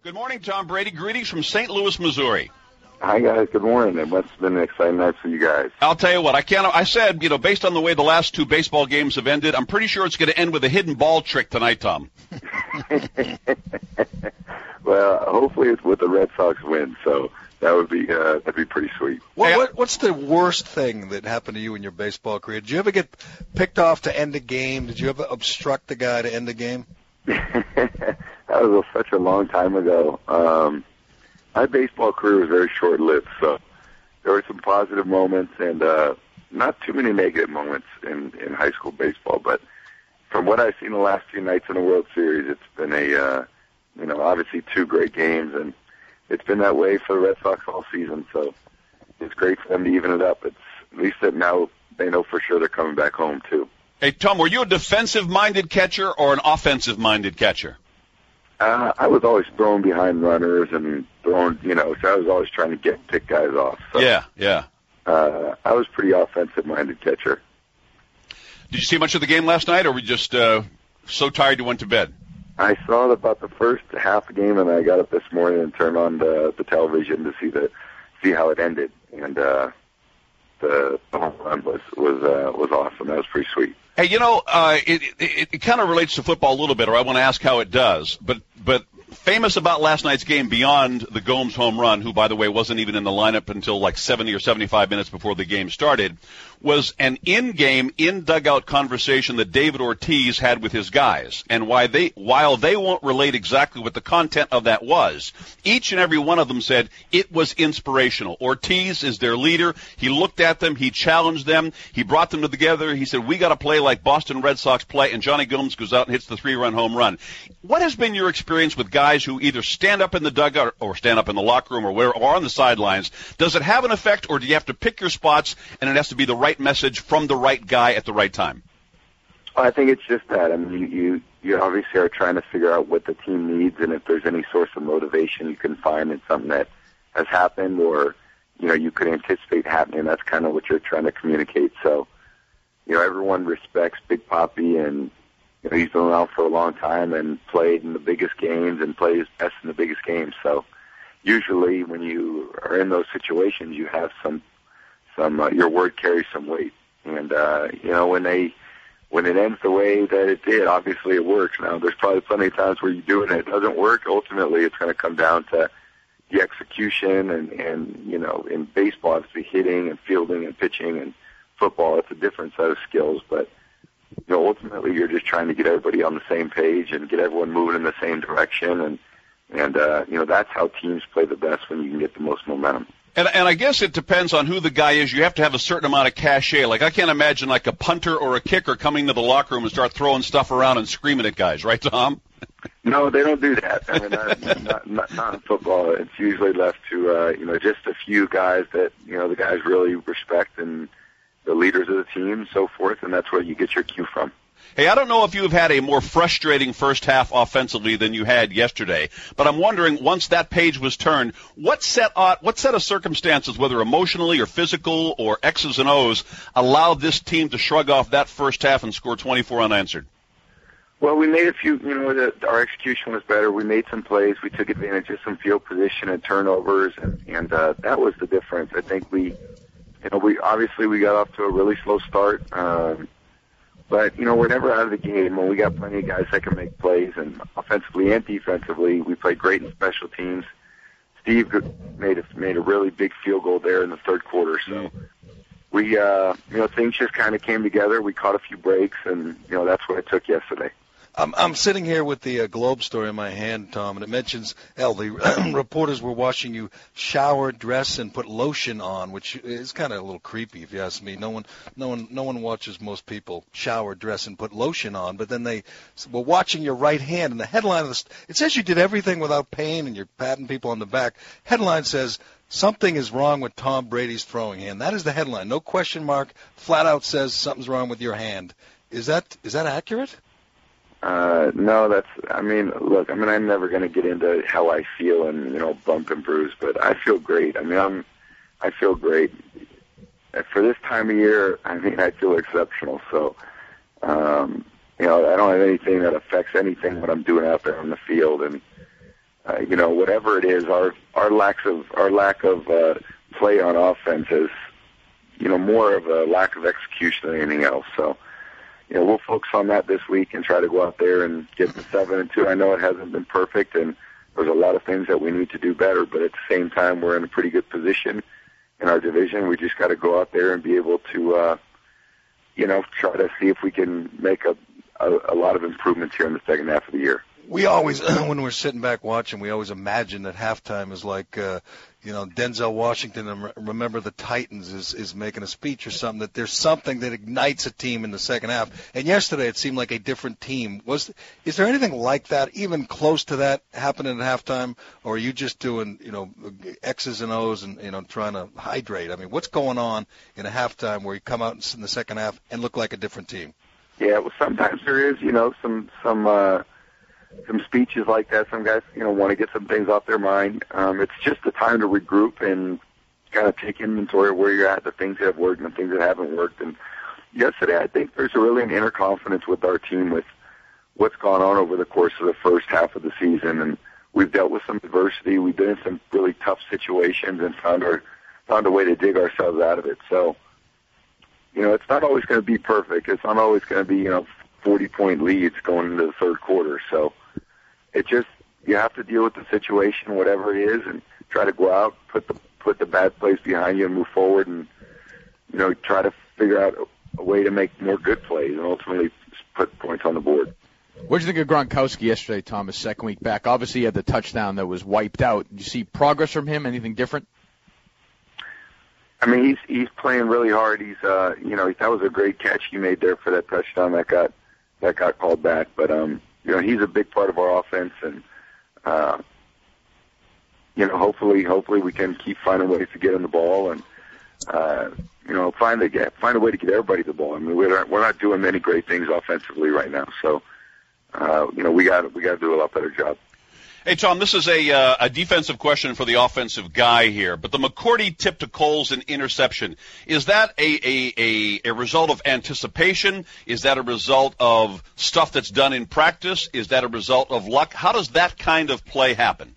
Good morning, Tom Brady. Greetings from St. Louis, Missouri. Hi, guys. Good morning. It must have been an exciting night for you guys. I'll tell you what, I said, based on the way the last two baseball games have ended, I'm pretty sure it's going to end with a hidden ball trick tonight, Tom. Well, hopefully it's with the Red Sox win, so that'd be pretty sweet. What's the worst thing that happened to you in your baseball career? Did you ever get picked off to end a game? Did you ever obstruct the guy to end a game? That was such a long time ago. My baseball career was very short-lived, so there were some positive moments and not too many negative moments in high school baseball. But from what I've seen the last few nights in the World Series, it's been obviously two great games, and it's been that way for the Red Sox all season. So it's great for them to even it up. It's at least that now they know for sure they're coming back home too. Hey, Tom, were you a defensive-minded catcher or an offensive-minded catcher? I was always throwing behind runners and throwing, so I was always trying to pick guys off. So, yeah. I was pretty offensive-minded catcher. Did you see much of the game last night, or were you just so tired you went to bed? I saw about the first half of the game, and I got up this morning and turned on the television to see how it ended. And the home run was awesome. That was pretty sweet. Hey, it kind of relates to football a little bit, or I want to ask how it does. But famous about last night's game, beyond the Gomes home run, who, by the way, wasn't even in the lineup until like 70 or 75 minutes before the game started, was an in-game, in-dugout conversation that David Ortiz had with his guys. And while they won't relate exactly what the content of that was, each and every one of them said it was inspirational. Ortiz is their leader. He looked at them. He challenged them. He brought them together. He said, we got to play like Boston Red Sox play, and Johnny Gomes goes out and hits the 3-run home run. What has been your experience with guys who either stand up in the dugout or stand up in the locker room or on the sidelines? Does it have an effect, or do you have to pick your spots and it has to be the right message from the right guy at the right time? I think it's just that. I mean, you obviously are trying to figure out what the team needs, and if there's any source of motivation you can find in something that has happened or, you could anticipate happening. That's kind of what you're trying to communicate. So, everyone respects Big Papi, and he's been around for a long time and played in the biggest games and plays best in the biggest games. So usually when you are in those situations, you have some your word carries some weight. And, when it ends the way that it did, obviously it works. Now, there's probably plenty of times where you do it and it doesn't work. Ultimately, it's going to come down to the execution and in baseball, obviously hitting and fielding and pitching, and football, it's a different set of skills. But, ultimately you're just trying to get everybody on the same page and get everyone moving in the same direction. And that's how teams play the best, when you can get the most momentum. And I guess it depends on who the guy is. You have to have a certain amount of cachet. Like, I can't imagine like a punter or a kicker coming to the locker room and start throwing stuff around and screaming at guys, right, Tom? No, they don't do that. I mean, not in football. It's usually left to, just a few guys that, the guys really respect, and the leaders of the team, so forth, and that's where you get your cue from. Hey, I don't know if you've had a more frustrating first half offensively than you had yesterday, but I'm wondering, once that page was turned, what set of circumstances, whether emotionally or physical or X's and O's, allowed this team to shrug off that first half and score 24 unanswered? Well, we made a few, our execution was better. We made some plays. We took advantage of some field position and turnovers, and that was the difference. I think we got off to a really slow start. But, we're never out of the game, and we got plenty of guys that can make plays, and offensively and defensively, we played great in special teams. Steve made a really big field goal there in the third quarter, so we, things just kind of came together. We caught a few breaks, and, that's what it took yesterday. I'm sitting here with the Globe story in my hand, Tom, and it mentions, the reporters were watching you shower, dress, and put lotion on, which is kind of a little creepy, if you ask me. No one watches most people shower, dress, and put lotion on, but then they were watching your right hand, and the headline of it says you did everything without pain, and you're patting people on the back. Headline says, something is wrong with Tom Brady's throwing hand. That is the headline. No question mark. Flat out says something's wrong with your hand. Is that accurate? No, I'm never going to get into how I feel and, bump and bruise, but I feel great. I feel great. For this time of year, I feel exceptional. So, I don't have anything that affects anything what I'm doing out there on the field. And, whatever it is, our lack of play on offense is, more of a lack of execution than anything else. So, we'll focus on that this week and try to go out there and get the 7-2. I know it hasn't been perfect, and there's a lot of things that we need to do better, but at the same time, we're in a pretty good position in our division. We just got to go out there and be able to, try to see if we can make a lot of improvements here in the second half of the year. We always, when we're sitting back watching, we always imagine that halftime is like, Denzel Washington and Remember the Titans is making a speech or something, that there's something that ignites a team in the second half. And yesterday it seemed like a different team. Is there anything like that, even close to that, happening at halftime? Or are you just doing, X's and O's and, trying to hydrate? I mean, what's going on in a halftime where you come out in the second half and look like a different team? Yeah, well, sometimes there is, some speeches like that. Some guys, want to get some things off their mind. It's just the time to regroup and kind of take inventory of where you're at, the things that have worked and the things that haven't worked. And yesterday, I think there's really an inner confidence with our team with what's gone on over the course of the first half of the season. And we've dealt with some adversity. We've been in some really tough situations and found a way to dig ourselves out of it. So, it's not always going to be perfect. It's not always going to be, 40-point leads going into the third quarter. So you have to deal with the situation, whatever it is, and try to go out, put the bad plays behind you and move forward and, try to figure out a way to make more good plays and ultimately put points on the board. What did you think of Gronkowski yesterday, Tom, his second week back? Obviously, he had the touchdown that was wiped out. Did you see progress from him? Anything different? I mean, he's playing really hard. He's, that was a great catch he made there for that touchdown that got called back. But, he's a big part of our offense, and, hopefully we can keep finding ways to get him the ball and, find a way to get everybody the ball. I mean, we're not doing many great things offensively right now. So, we got to do a lot better job. Hey, Tom, this is a defensive question for the offensive guy here, but the McCourty tip to Coles an interception, is that a result of anticipation? Is that a result of stuff that's done in practice? Is that a result of luck? How does that kind of play happen?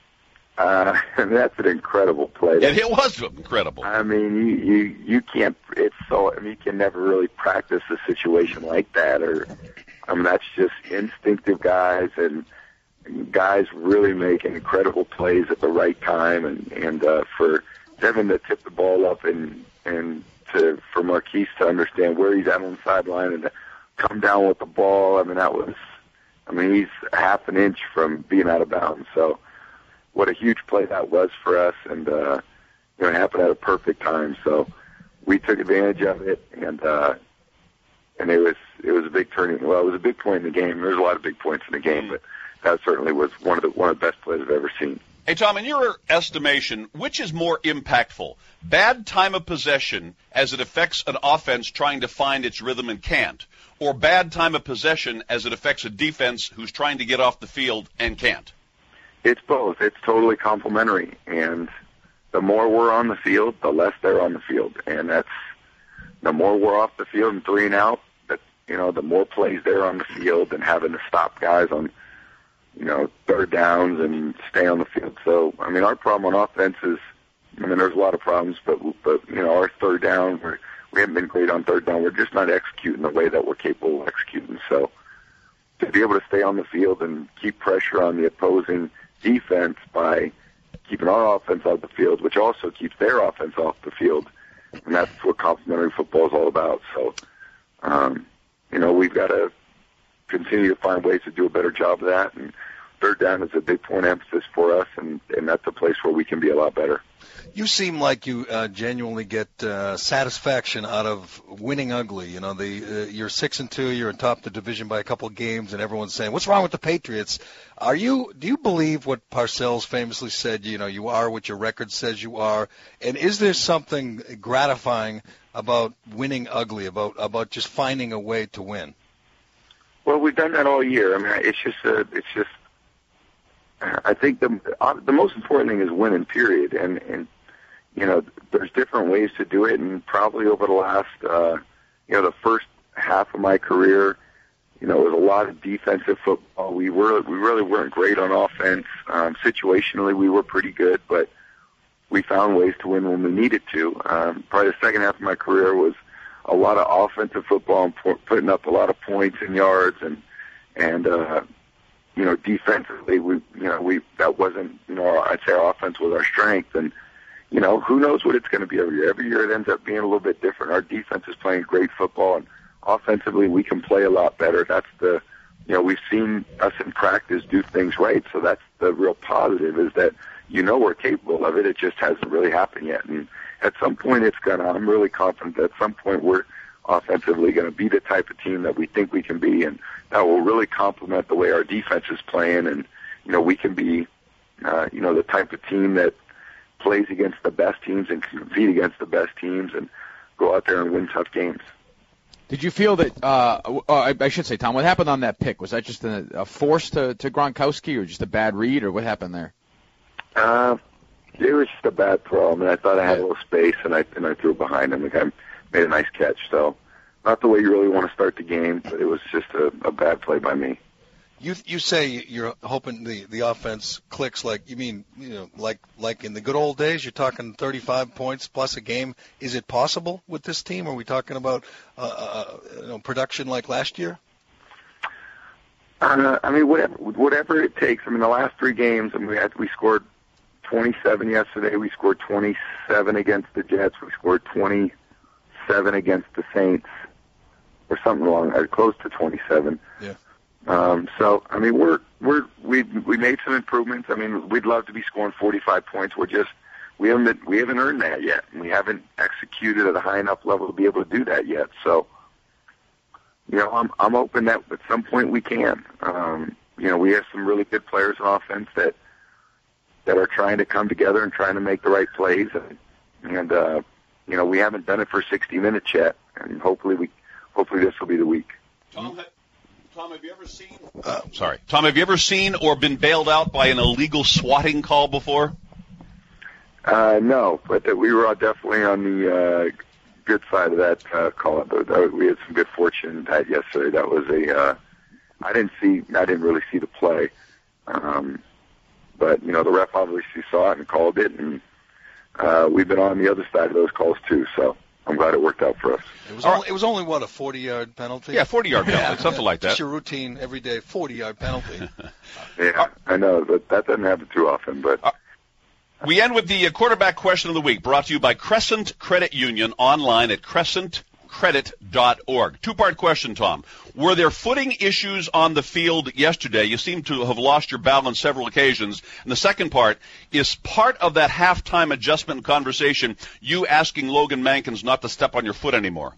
That's an incredible play. It was incredible. I mean, you can't. You can never really practice a situation like that, that's just instinctive guys and guys really making incredible plays at the right time, and for Devin to tip the ball up and for Marquise to understand where he's at on the sideline and to come down with the ball. He's half an inch from being out of bounds. So what a huge play that was for us, and it happened at a perfect time. So we took advantage of it, and it was a big turning. Well, it was a big point in the game. There's a lot of big points in the game, but that certainly was one of the best plays I've ever seen. Hey, Tom, in your estimation, which is more impactful? Bad time of possession as it affects an offense trying to find its rhythm and can't, or bad time of possession as it affects a defense who's trying to get off the field and can't? It's both. It's totally complementary. And the more we're on the field, the less they're on the field. And that's the more we're off the field and 3 and out, the more plays they're on the field and having to stop guys on third downs and stay on the field. So, our problem on offense is, there's a lot of problems, but our third down, we haven't been great on third down. We're just not executing the way that we're capable of executing. So, to be able to stay on the field and keep pressure on the opposing defense by keeping our offense off the field, which also keeps their offense off the field, and that's what complementary football is all about. So, we've got to continue to find ways to do a better job of that, and third down is a big point of emphasis for us, and that's a place where we can be a lot better. You seem like you genuinely get satisfaction out of winning ugly. You're 6-2, you're on top of the division by a couple of games, and everyone's saying, "What's wrong with the Patriots?" Do you believe what Parcells famously said? You are what your record says you are. And is there something gratifying about winning ugly, about just finding a way to win? Well, we've done that all year. It's just. I think the most important thing is winning. Period. And there's different ways to do it. And probably over the last, the first half of my career, it was a lot of defensive football. We really weren't great on offense. Situationally, we were pretty good, but we found ways to win when we needed to. Probably the second half of my career was a lot of offensive football and putting up a lot of points and yards, and defensively, that wasn't, I'd say our offense was our strength, and who knows what it's going to be every year. Every year it ends up being a little bit different. Our defense is playing great football, and offensively we can play a lot better. That's we've seen us in practice do things right, so that's the real positive, is that we're capable of it. It just hasn't really happened yet, and at some point I'm really confident that at some point we're offensively going to be the type of team that we think we can be, and that will really complement the way our defense is playing, and we can be the type of team that plays against the best teams and can compete against the best teams and go out there and win tough games. Did you feel that, I should say, Tom, what happened on that pick? Was that just a force to Gronkowski, or just a bad read, or what happened there? It was just a bad throw. I mean, I thought I had a little space, and I threw behind him. The guy made a nice catch. So not the way you really want to start the game, but it was just a bad play by me. You say you're hoping the offense clicks like in the good old days. You're talking 35 points plus a game. Is it possible with this team? Are we talking about production like last year? Whatever it takes. I mean, the last 3 games, we scored 27 yesterday. We scored 27 against the Jets. We scored 27 against the Saints, or something close to 27. Yeah. So I mean, we made some improvements. I mean, we'd love to be scoring 45 points. We haven't earned that yet, and we haven't executed at a high enough level to be able to do that yet. So, I'm hoping that at some point we can. We have some really good players on offense that are trying to come together and trying to make the right plays, and we haven't done it for 60 minutes yet, and hopefully this will be the week. Tom, have you ever seen? Tom, have you ever seen or been bailed out by an illegal swatting call before? No, but we were definitely on the good side of that call. We had some good fortune that yesterday. That was I didn't really see the play, but the ref obviously saw it and called it, and we've been on the other side of those calls too. So I'm glad it worked out for us. It was only what, a 40-yard penalty? Yeah, 40-yard penalty, something like that. Just your routine, everyday 40-yard penalty. Yeah, I know, but that doesn't happen too often. But we end with the quarterback question of the week, brought to you by Crescent Credit Union, online at crescentcredit.org. 2-part question, Tom. Were there footing issues on the field yesterday? You seem to have lost your balance on several occasions. And the second part is part of that halftime adjustment conversation, you asking Logan Mankins not to step on your foot anymore.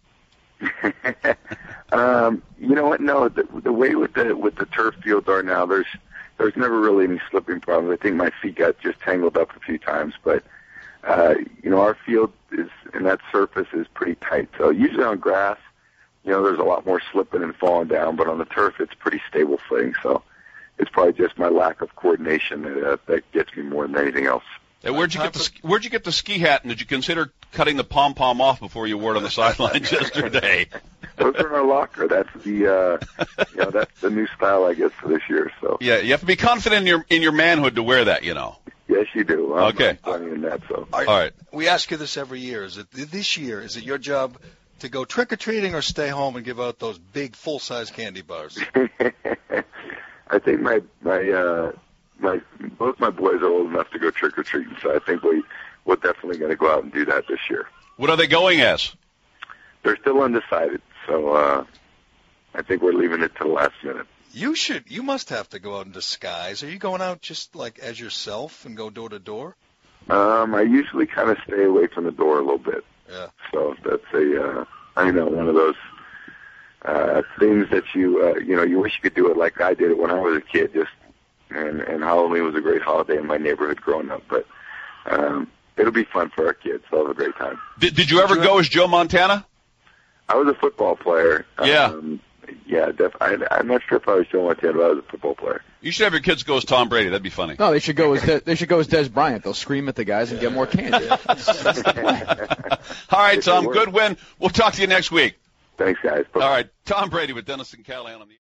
You know what? No, the way with the turf fields are now, there's never really any slipping problems. I think my feet got just tangled up a few times, but our field is, and that surface is pretty tight. So usually on grass, there's a lot more slipping and falling down, but on the turf, it's pretty stable footing. So it's probably just my lack of coordination that gets me more than anything else. Hey, where'd you get the ski hat, and did you consider cutting the pom-pom off before you wore it on the sidelines yesterday? Those are in our locker. That's that's the new style, I guess, for this year. So yeah, you have to be confident in your manhood to wear that, Yes, you do. Okay. I'm in that, so. All right. We ask you this every year. Is it your job to go trick-or-treating or stay home and give out those big full-size candy bars? I think both my boys are old enough to go trick-or-treating, so I think we're definitely going to go out and do that this year. What are they going as? They're still undecided, so I think we're leaving it to the last minute. You must have to go out in disguise. Are you going out just like as yourself and go door to door? I usually kind of stay away from the door a little bit. Yeah. So that's one of those things that you wish you could do it like I did it when I was a kid. And Halloween was a great holiday in my neighborhood growing up. But it'll be fun for our kids. They'll have a great time. Did you ever go as Joe Montana? I was a football player. Yeah. Yeah, I'm not sure if I was Joe Montana, but I was a football player. You should have your kids go as Tom Brady. That'd be funny. No, they should go as Dez Bryant. They'll scream at the guys and get more candy. All right, Tom. Good win. We'll talk to you next week. Thanks, guys. Bye. All right, Tom Brady with Dennis and Callahan on the